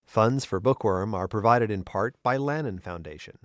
Funds for Bookworm are provided in part by Lannan Foundation.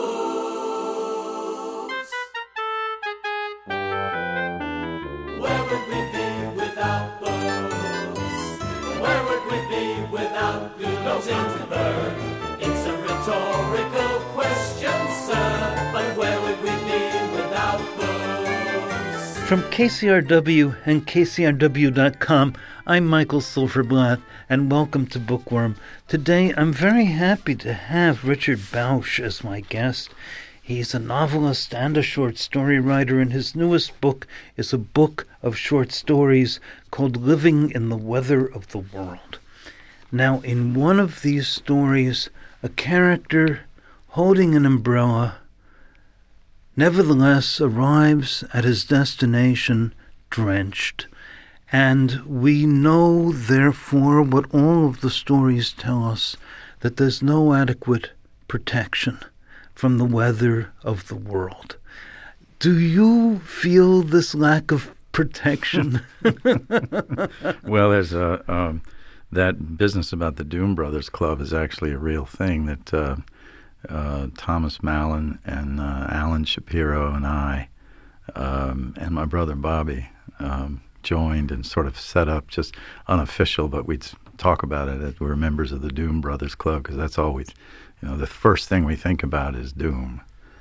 Where would we be without books? Where would we be without good things to learn? It's a rhetorical question, sir, but where would we be without books? From KCRW and KCRW.com, I'm Michael Silverblatt, and welcome to Bookworm. Today, I'm very happy to have Richard Bausch as my guest. He's a novelist and a short story writer, and his newest book is a book of short stories called Living in the Weather of the World. Now, in one of these stories, a character holding an umbrella nevertheless arrives at his destination drenched. And we know, therefore, what all of the stories tell us, that there's no adequate protection from the weather of the world. Do you feel this lack of protection? Well, there's that business about the Doom Brothers Club is actually a real thing that Thomas Mallon and Alan Shapiro and I and my brother Bobby joined and sort of set up, just unofficial, but we'd talk about it as we're members of the Doom Brothers Club, because that's always, the first thing we think about is doom.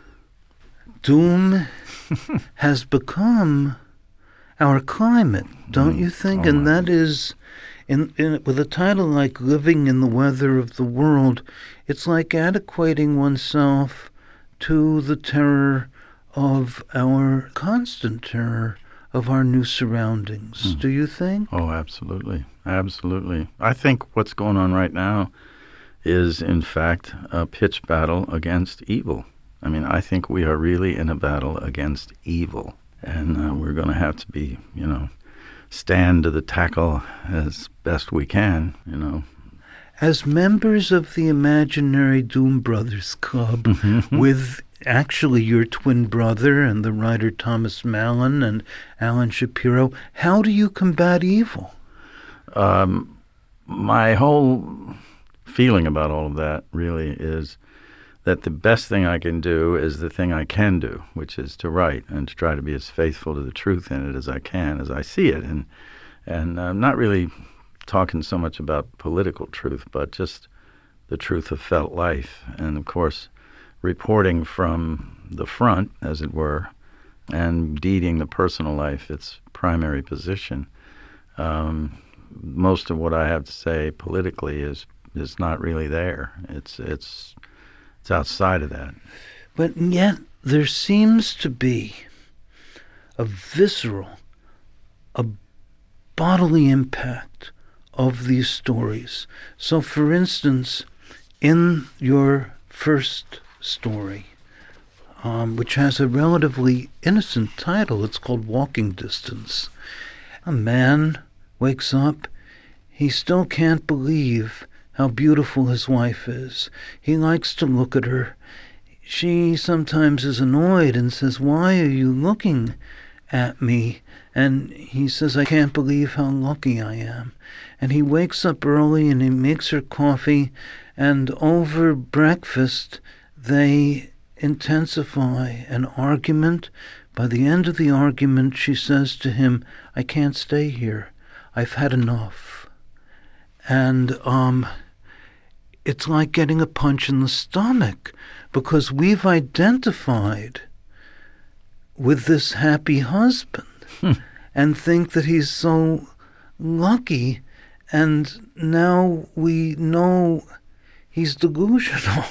Doom has become our climate, don't you think? And that is, with a title like Living in the Weather of the World, it's like adequating oneself to the terror of our constant terror of our new surroundings. Do you think? Oh, absolutely. Absolutely. I think what's going on right now is, in fact, a pitched battle against evil. I mean, I think we are really in a battle against evil. And we're going to have to be, stand to the tackle as best we can, As members of the imaginary Doom Brothers Club, with actually your twin brother and the writer Thomas Mallon and Alan Shapiro, how do you combat evil? My whole feeling about all of that really is that the best thing I can do is the thing I can do, which is to write and to try to be as faithful to the truth in it as I can, as I see it. And I'm not really talking so much about political truth, but just the truth of felt life. And, of course, reporting from the front, as it were, and deeding the personal life its primary position. Most of what I have to say politically is not really there. It's outside of that. But yet there seems to be a visceral, a bodily impact of these stories. So, for instance, in your first story, which has a relatively innocent title, it's called Walking Distance. A man wakes up, he still can't believe how beautiful his wife is. He likes to look at her. She sometimes is annoyed and says, "Why are you looking at me?" And he says, "I can't believe how lucky I am." And he wakes up early and he makes her coffee, and over breakfast they intensify an argument. By the end of the argument, she says to him, "I can't stay here. I've had enough." And it's like getting a punch in the stomach, because we've identified with this happy husband and think that he's so lucky, and now we know he's delusional.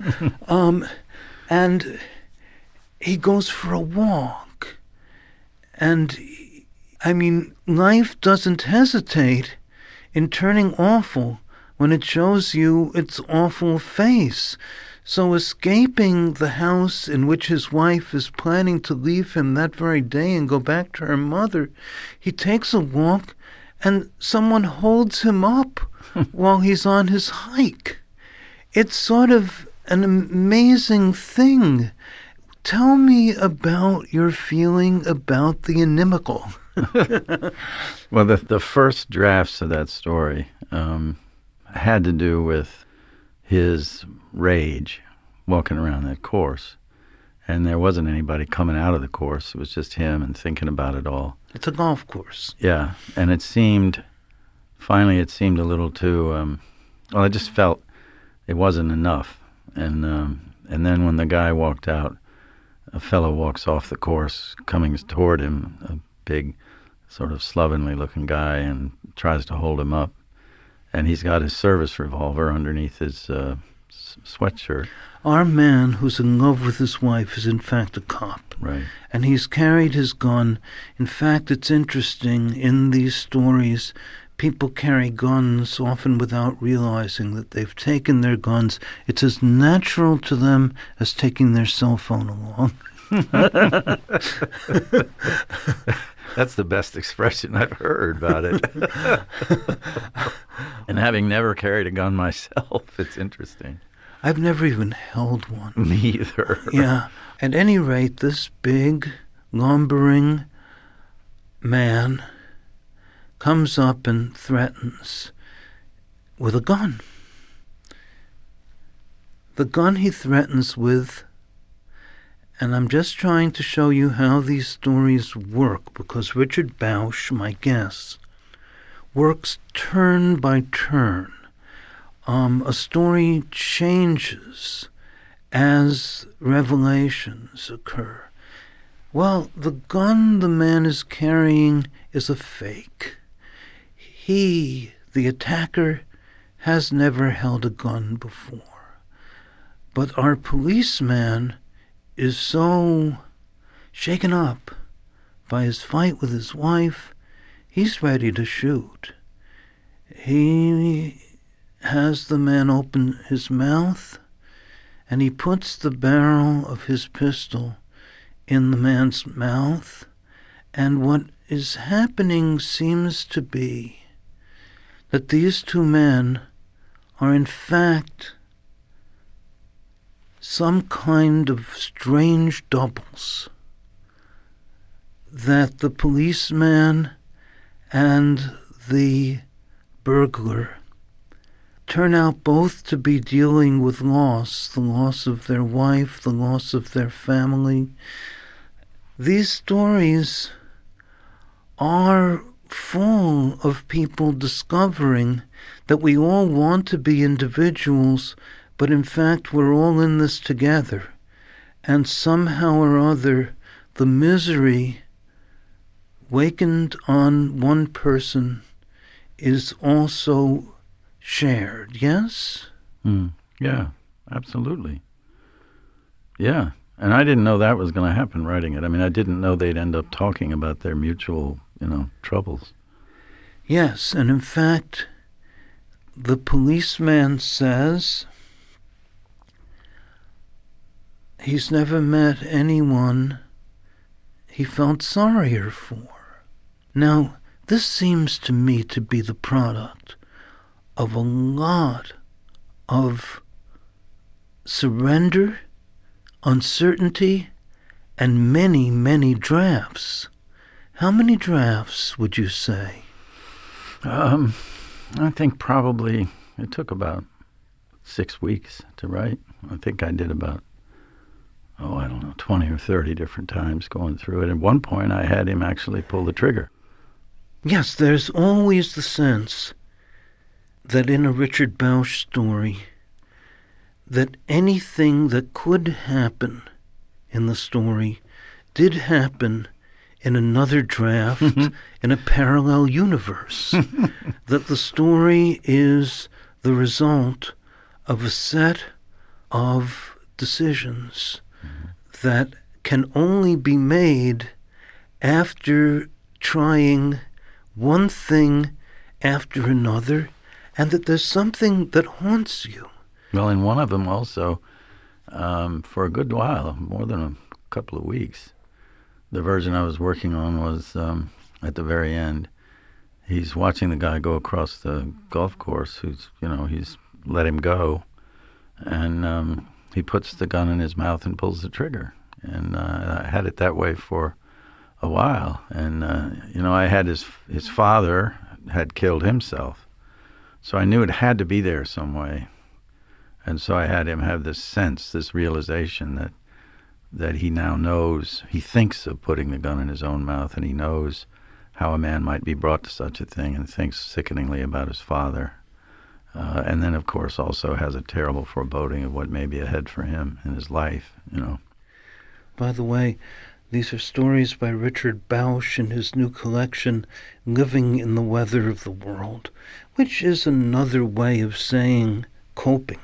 And he goes for a walk. And, life doesn't hesitate in turning awful when it shows you its awful face. So escaping the house in which his wife is planning to leave him that very day and go back to her mother, he takes a walk and someone holds him up while he's on his hike. It's sort of an amazing thing. Tell me about your feeling about the inimical. Well, the first drafts of that story had to do with his rage walking around that course. And there wasn't anybody coming out of the course. It was just him and thinking about it all. It's a golf course. Yeah, and finally it seemed a little too, I just felt it wasn't enough. And then when the guy walked out, a fellow walks off the course coming toward him, a big sort of slovenly looking guy, and tries to hold him up. And he's got his service revolver underneath his sweatshirt. Our man who's in love with his wife is in fact a cop. Right. And he's carried his gun. In fact, it's interesting, in these stories, people carry guns often without realizing that they've taken their guns. It's as natural to them as taking their cell phone along. That's the best expression I've heard about it. And having never carried a gun myself, it's interesting. I've never even held one. Me either. Yeah. At any rate, this big, lumbering man comes up and threatens with a gun. The gun he threatens with, and I'm just trying to show you how these stories work, because Richard Bausch, my guest, works turn by turn. A story changes as revelations occur. Well, the gun the man is carrying is a fake. He, the attacker, has never held a gun before. But our policeman is so shaken up by his fight with his wife, he's ready to shoot. He has the man open his mouth, and he puts the barrel of his pistol in the man's mouth, and what is happening seems to be that these two men are in fact some kind of strange doubles, that the policeman and the burglar turn out both to be dealing with loss, the loss of their wife, the loss of their family. These stories are full of people discovering that we all want to be individuals, but in fact we're all in this together. And somehow or other, the misery wakened on one person is also shared, yes? Yeah, absolutely. Yeah, and I didn't know that was going to happen writing it. I mean, I didn't know they'd end up talking about their mutual, troubles. Yes, and in fact, the policeman says he's never met anyone he felt sorrier for. Now, this seems to me to be the product of a lot of surrender, uncertainty, and many, many drafts. How many drafts would you say? I think probably it took about 6 weeks to write. I think I did about, 20 or 30 different times going through it. At one point, I had him actually pull the trigger. Yes, there's always the sense that in a Richard Bausch story, that anything that could happen in the story did happen in another draft, in a parallel universe. That the story is the result of a set of decisions that can only be made after trying one thing after another, and that there's something that haunts you. Well, in one of them also, for a good while, more than a couple of weeks, the version I was working on was at the very end. He's watching the guy go across the golf course he's let him go, and he puts the gun in his mouth and pulls the trigger. And I had it that way for a while. And, I had his father had killed himself. So I knew it had to be there some way. And so I had him have this sense, this realization that he now knows, he thinks of putting the gun in his own mouth, and he knows how a man might be brought to such a thing, and thinks sickeningly about his father. And then, of course, also has a terrible foreboding of what may be ahead for him in his life, you know. By the way, these are stories by Richard Bausch in his new collection, Living in the Weather of the World, which is another way of saying coping.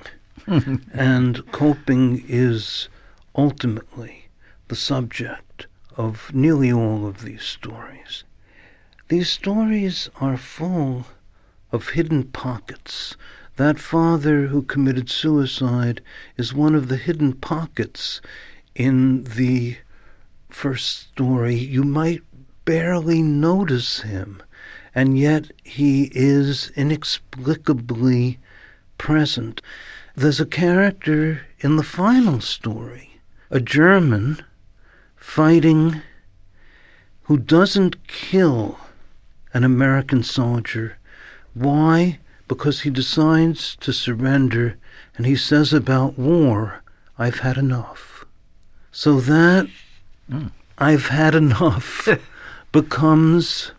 And coping is ultimately the subject of nearly all of these stories. These stories are full of hidden pockets. That father who committed suicide is one of the hidden pockets in the first story. You might barely notice him, and yet he is inexplicably present. There's a character in the final story, a German fighting who doesn't kill an American soldier. Why? Because he decides to surrender, and he says about war, "I've had enough." So that "I've had enough" becomes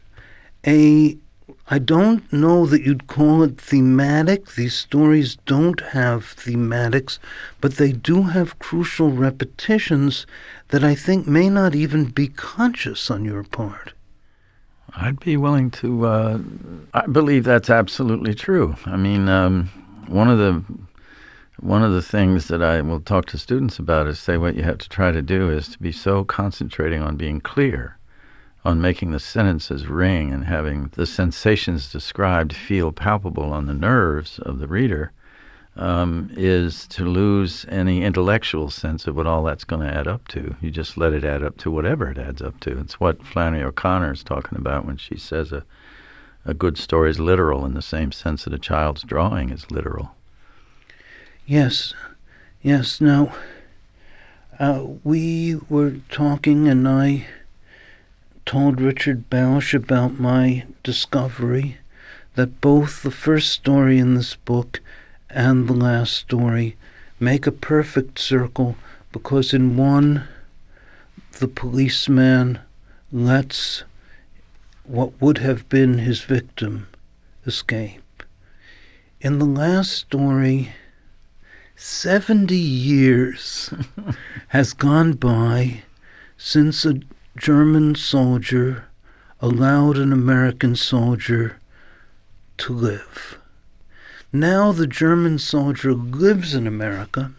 I don't know that you'd call it thematic. These stories don't have thematics, but they do have crucial repetitions that I think may not even be conscious on your part. I'd be willing to, I believe that's absolutely true. I mean, one of the things that I will talk to students about is say what you have to try to do is to be so concentrating on being clear, on making the sentences ring and having the sensations described feel palpable on the nerves of the reader, is to lose any intellectual sense of what all that's going to add up to. You just let it add up to whatever it adds up to. It's what Flannery O'Connor is talking about when she says a good story is literal in the same sense that a child's drawing is literal. Yes. Now, we were talking, and I told Richard Bausch about my discovery that both the first story in this book and the last story make a perfect circle, because in one, the policeman lets what would have been his victim escape. In the last story, 70 years has gone by since a German soldier allowed an American soldier to live. Now the German soldier lives in America.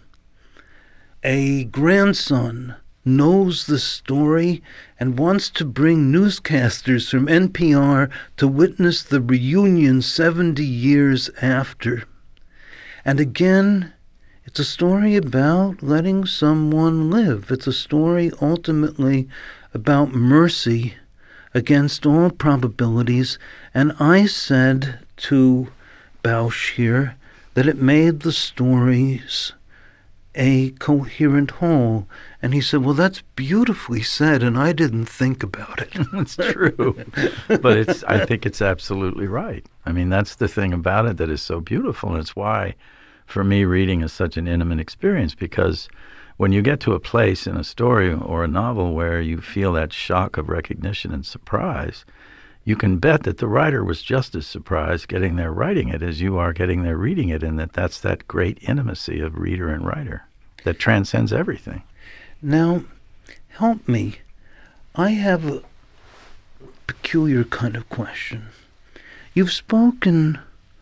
A grandson knows the story and wants to bring newscasters from NPR to witness the reunion 70 years after. And again, it's a story about letting someone live. It's a story ultimately about mercy against all probabilities. And I said to Bausch here that it made the stories a coherent whole. And he said, well, that's beautifully said, and I didn't think about it. It's true. But I think it's absolutely right. I mean, that's the thing about it that is so beautiful. And it's why, for me, reading is such an intimate experience, because when you get to a place in a story or a novel where you feel that shock of recognition and surprise, you can bet that the writer was just as surprised getting there writing it as you are getting there reading it, and that's that great intimacy of reader and writer that transcends everything. Now, help me. I have a peculiar kind of question. You've spoken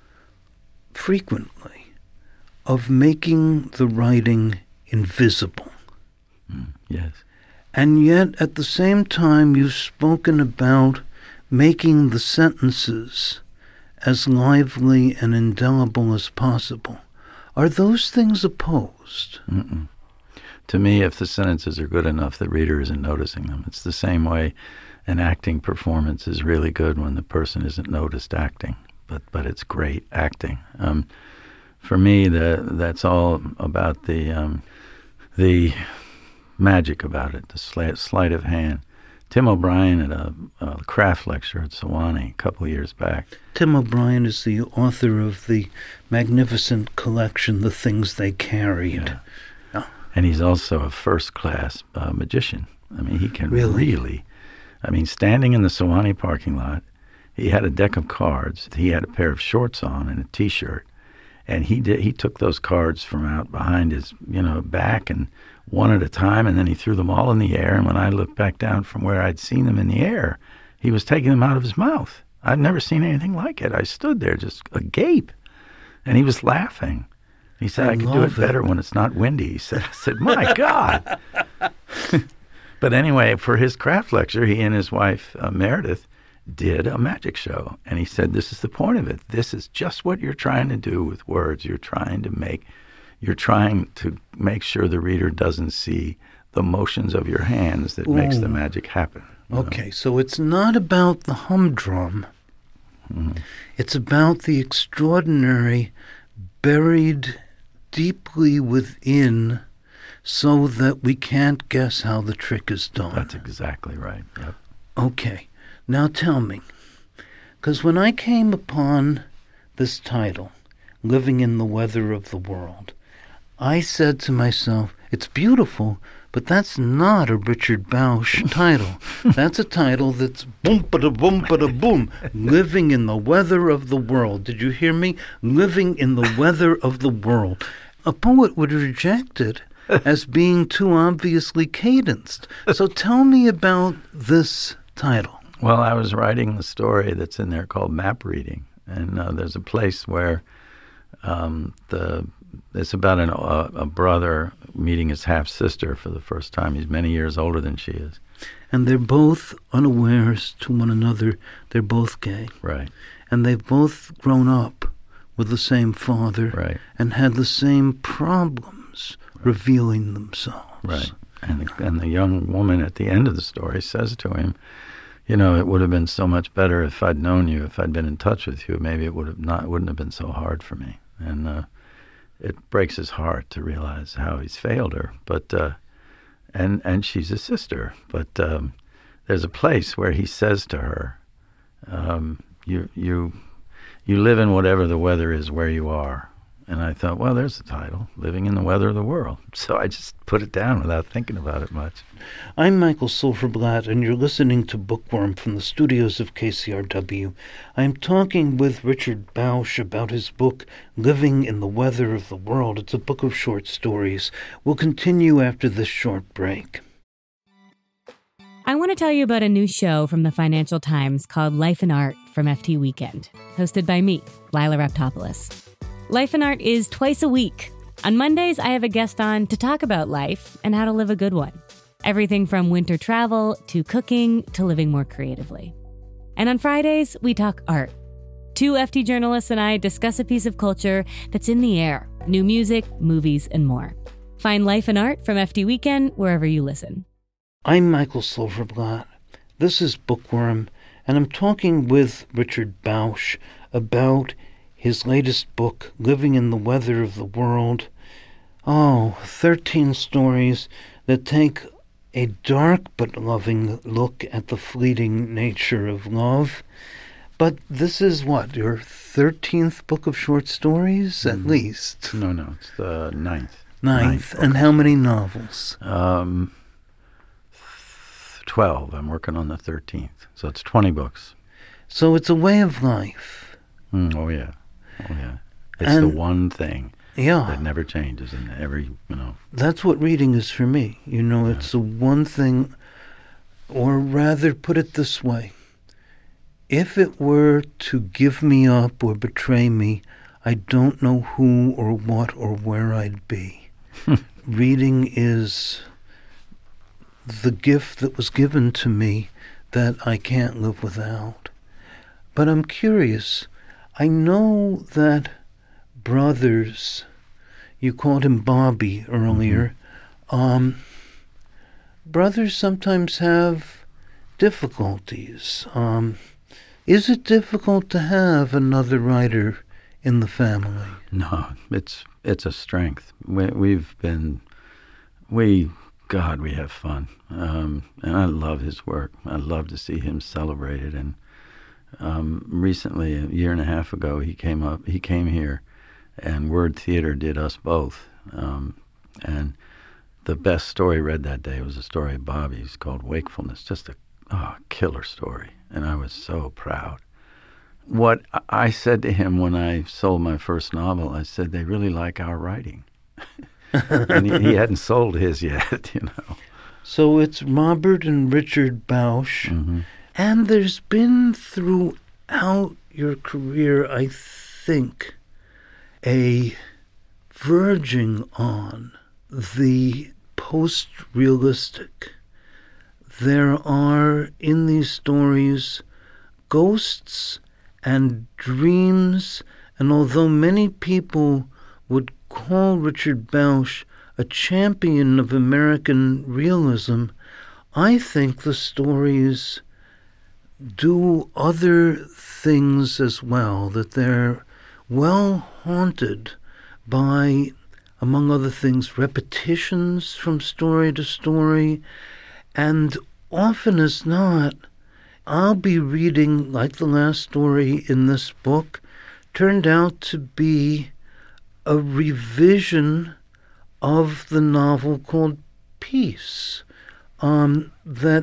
frequently of making the writing invisible. Yes. And yet, at the same time, you've spoken about making the sentences as lively and indelible as possible. Are those things opposed? Mm-mm. To me, if the sentences are good enough, the reader isn't noticing them. It's the same way an acting performance is really good when the person isn't noticed acting, but it's great acting. For me, that's all about the magic about it, the sleight of hand. Tim O'Brien at a craft lecture at Sewanee a couple of years back. Tim O'Brien is the author of the magnificent collection, The Things They Carried. Yeah. And he's also a first-class magician. I mean, he can really, I mean, standing in the Sewanee parking lot, he had a deck of cards. He had a pair of shorts on and a T-shirt. And he took those cards from out behind his, back and one at a time, and then he threw them all in the air. And when I looked back down from where I'd seen them in the air, he was taking them out of his mouth. I'd never seen anything like it. I stood there just agape, and he was laughing. He said, I could do it better when it's not windy. He said, I said, my God. But anyway, for his craft lecture, he and his wife, Meredith, did a magic show. And he said, this is the point of it. This is just what you're trying to do with words. You're trying to make sure the reader doesn't see the motions of your hands that makes the magic happen. Okay, so it's not about the humdrum. Mm-hmm. It's about the extraordinary buried deeply within so that we can't guess how the trick is done. That's exactly right. Yep. Okay, now tell me, because when I came upon this title, Living in the Weather of the World, I said to myself, it's beautiful, but that's not a Richard Bausch title. That's a title that's boom-ba-da-boom-ba-da-boom, Living in the Weather of the World. Did you hear me? Living in the Weather of the World. A poet would reject it as being too obviously cadenced. So tell me about this title. Well, I was writing the story that's in there called Map Reading, and there's a place where it's about a brother meeting his half-sister for the first time. He's many years older than she is. And they're both unawares to one another. They're both gay. Right. And they've both grown up with the same father. Right. And had the same problems revealing themselves. Right. And the young woman at the end of the story says to him, it would have been so much better if I'd known you, if I'd been in touch with you. Maybe it wouldn't have been so hard for me. And it breaks his heart to realize how he's failed her. But and she's a sister. But there's a place where he says to her, you live in whatever the weather is where you are. And I thought, well, there's the title, Living in the Weather of the World. So I just put it down without thinking about it much. I'm Michael Silverblatt, and you're listening to Bookworm from the studios of KCRW. I'm talking with Richard Bausch about his book, Living in the Weather of the World. It's a book of short stories. We'll continue after this short break. I want to tell you about a new show from the Financial Times called Life and Art from FT Weekend, hosted by me, Lila Raptopoulos. Life and Art is twice a week. On Mondays, I have a guest on to talk about life and how to live a good one. Everything from winter travel to cooking to living more creatively. And on Fridays, we talk art. Two FT journalists and I discuss a piece of culture that's in the air, new music, movies, and more. Find Life and Art from FT Weekend wherever you listen. I'm Michael Silverblatt. This is Bookworm, and I'm talking with Richard Bausch about his latest book, Living in the Weather of the World. 13 stories that take a dark but loving look at the fleeting nature of love. But this is what, your 13th book of short stories, at least? No, it's the ninth. Ninth. And how many novels? 12. I'm working on the 13th. So it's 20 books. So it's a way of life. Oh, yeah. It's the one thing Yeah. That never changes in every, That's what reading is for me. It's the one thing, or rather put it this way. If it were to give me up or betray me, I don't know who or what or where I'd be. Reading is the gift that was given to me that I can't live without. But I'm curious. I know that brothers, you called him Bobby earlier, brothers sometimes have difficulties. Is it difficult to have another writer in the family? No, it's a strength. We God, we have fun. And I love his work. I love to see him celebrated. And recently, a year and a half ago, he came here, and Word Theater did us both. And the best story read that day was a story of Bobby's called Wakefulness, just a killer story. And I was so proud. What I said to him when I sold my first novel, I said, they really like our writing. And he hadn't sold his yet, you know. So it's Robert and Richard Bausch. Mm-hmm. And there's been throughout your career, I think, a verging on the post-realistic. There are in these stories ghosts and dreams, and although many people would call Richard Bausch a champion of American realism, I think the stories do other things as well, that they're well haunted by, among other things, repetitions from story to story, and often as not, I'll be reading, like the last story in this book, turned out to be a revision of the novel called Peace, that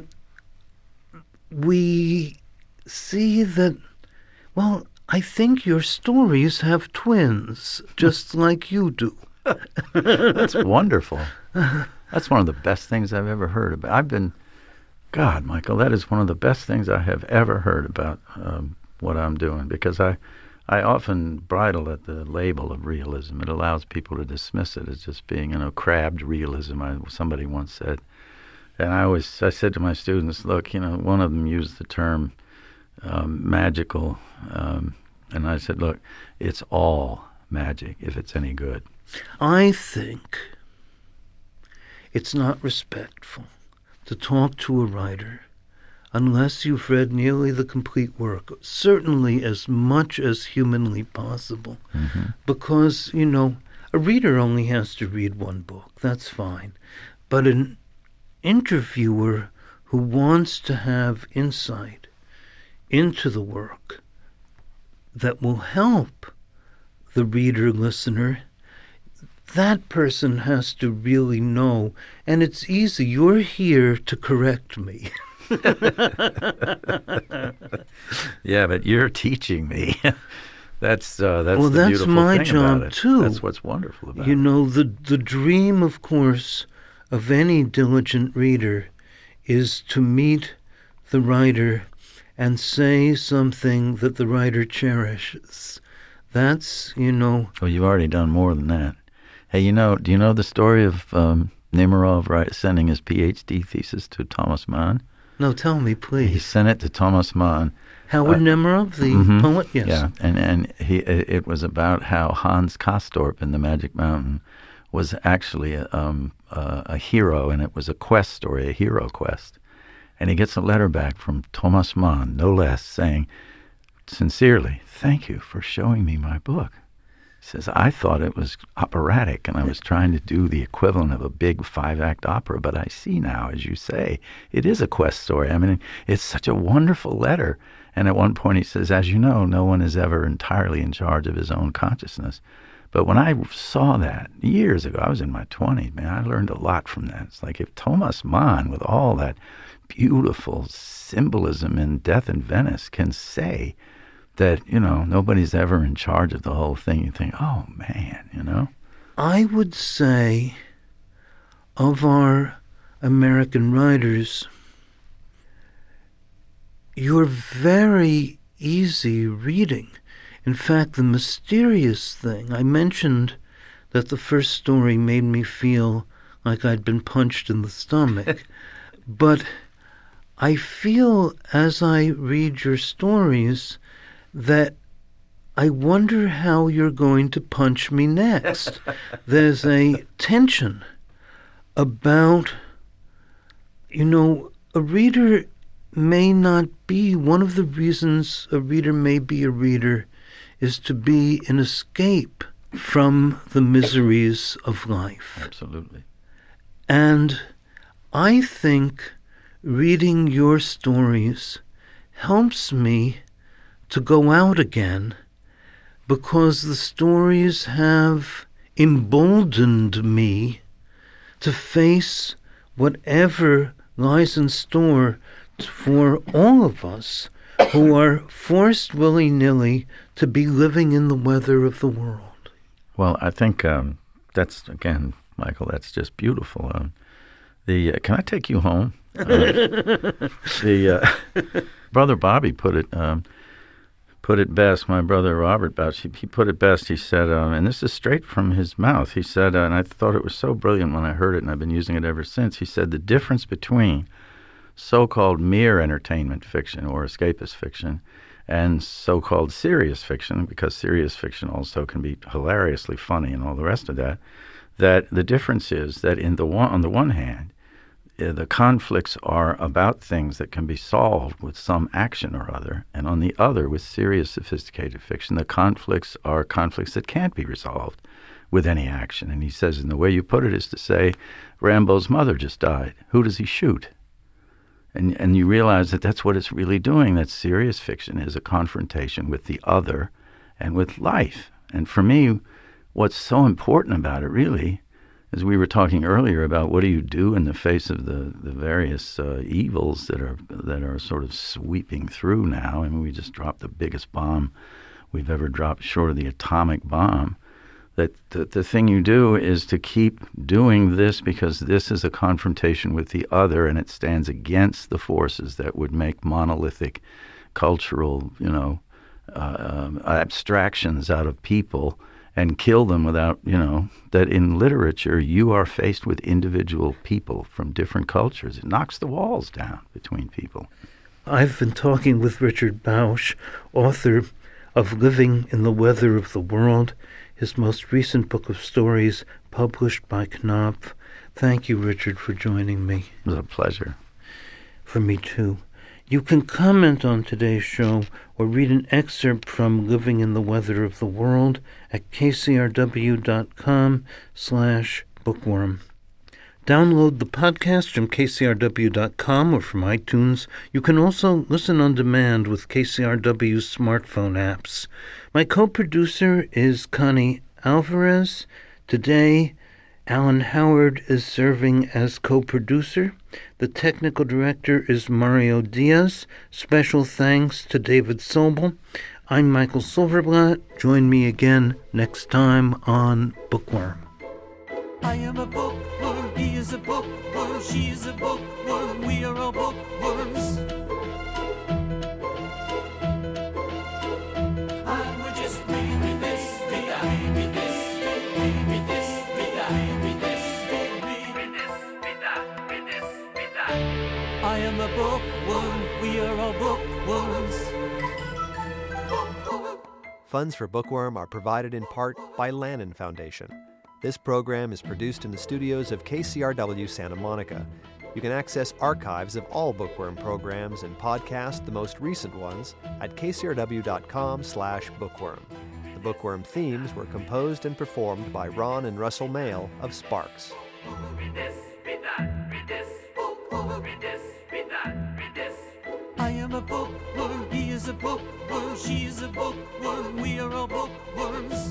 we see that, well, I think your stories have twins, just like you do. That's wonderful. That's one of the best things I've ever heard about. God, Michael, that is one of the best things I have ever heard about what I'm doing, because I often bridle at the label of realism. It allows people to dismiss it as just being, crabbed realism, somebody once said. And I said to my students, look, one of them used the term magical, and I said, look, it's all magic if it's any good. I think it's not respectful to talk to a writer unless you've read nearly the complete work, certainly as much as humanly possible. Mm-hmm. Because, a reader only has to read one book. That's fine. But an interviewer who wants to have insight into the work that will help the reader-listener, that person has to really know. And it's easy. You're here to correct me. Yeah, but you're teaching me. That's well, the that's beautiful my thing job about it. too. That's what's wonderful about it. The dream, of course, of any diligent reader is to meet the writer and say something that the writer cherishes. That's, Well, you've already done more than that. Hey, do you know the story of Nemirov sending his PhD thesis to Thomas Mann? No, tell me, He please. sent it to Thomas Mann. Howard Nemirov, the poet? Yes. Yeah, and it was about how Hans Castorp in The Magic Mountain was actually a hero, and it was a quest story, a hero quest. And he gets a letter back from Thomas Mann, no less, saying, sincerely, thank you for showing me my book. He says, I thought it was operatic, and I was trying to do the equivalent of a big 5-act opera, but I see now, as you say, it is a quest story. I mean, it's such a wonderful letter. And at one point he says, as you know, no one is ever entirely in charge of his own consciousness. But when I saw that years ago, I was in my 20s, man, I learned a lot from that. It's like if Thomas Mann, with all that beautiful symbolism in Death in Venice, can say that, nobody's ever in charge of the whole thing, you think, oh, man, I would say of our American writers, you're very easy reading. In fact, the mysterious thing, I mentioned that the first story made me feel like I'd been punched in the stomach. But I feel as I read your stories that I wonder how you're going to punch me next. There's a tension about, a reader may not be, one of the reasons a reader may be a reader is to be an escape from the miseries of life. Absolutely. And I think reading your stories helps me to go out again, because the stories have emboldened me to face whatever lies in store for all of us who are forced willy-nilly to be living in the weather of the world. Well, I think that's, again, Michael, that's just beautiful. Can I take you home? Brother Bobby put it best. My brother Robert Bausch, he put it best. He said, and this is straight from his mouth. He said, and I thought it was so brilliant when I heard it, and I've been using it ever since. He said, the difference between so-called mere entertainment fiction or escapist fiction and so-called serious fiction, because serious fiction also can be hilariously funny and all the rest of that, that the difference is that on the one hand, the conflicts are about things that can be solved with some action or other, and on the other, with serious, sophisticated fiction, the conflicts are conflicts that can't be resolved with any action. And he says, and the way you put it is to say, Rambo's mother just died. Who does he shoot? And you realize that that's what it's really doing, that serious fiction is a confrontation with the other and with life. And for me, what's so important about it, really, as we were talking earlier about what do you do in the face of the various evils that are sort of sweeping through now. I mean, we just dropped the biggest bomb we've ever dropped, short of the atomic bomb. That the thing you do is to keep doing this, because this is a confrontation with the other, and it stands against the forces that would make monolithic cultural, abstractions out of people and kill them without, that in literature you are faced with individual people from different cultures. It knocks the walls down between people. I've been talking with Richard Bausch, author of Living in the Weather of the World, his most recent book of stories published by Knopf. Thank you, Richard, for joining me. It was a pleasure. For me, too. You can comment on today's show or read an excerpt from Living in the Weather of the World at kcrw.com/bookworm. Download the podcast from kcrw.com or from iTunes. You can also listen on demand with KCRW's smartphone apps. My co-producer is Connie Alvarez. Today, Alan Howard is serving as co-producer. The technical director is Mario Diaz. Special thanks to David Sobel. I'm Michael Silverblatt. Join me again next time on Bookworm. I am a bookworm, he is a bookworm, she is a bookworm, we are all bookworms. I would just read this, read that, read this, read this, read that, read this, read this, read that, read this, read that. I am a bookworm, we are all bookworms. Funds for Bookworm are provided in part by Lannan Foundation. This program is produced in the studios of KCRW Santa Monica. You can access archives of all Bookworm programs and podcast the most recent ones at kcrw.com/bookworm. The Bookworm themes were composed and performed by Ron and Russell Mael of Sparks. Read this, read that, read this, read this, read that, read this. I am a bookworm, he is a bookworm, she is a bookworm, we are all bookworms.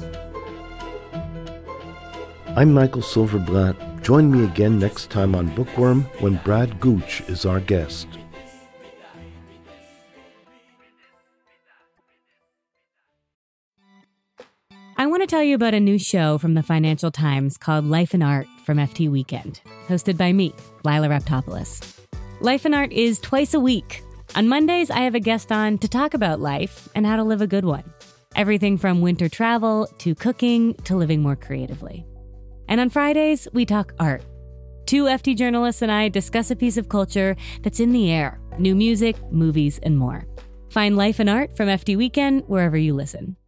I'm Michael Silverblatt. Join me again next time on Bookworm when Brad Gooch is our guest. I want to tell you about a new show from the Financial Times called Life and Art from FT Weekend, hosted by me, Lila Raptopoulos. Life and Art is twice a week. On Mondays, I have a guest on to talk about life and how to live a good one. Everything from winter travel to cooking to living more creatively. And on Fridays, we talk art. Two FT journalists and I discuss a piece of culture that's in the air, new music, movies, and more. Find Life and Art from FT Weekend wherever you listen.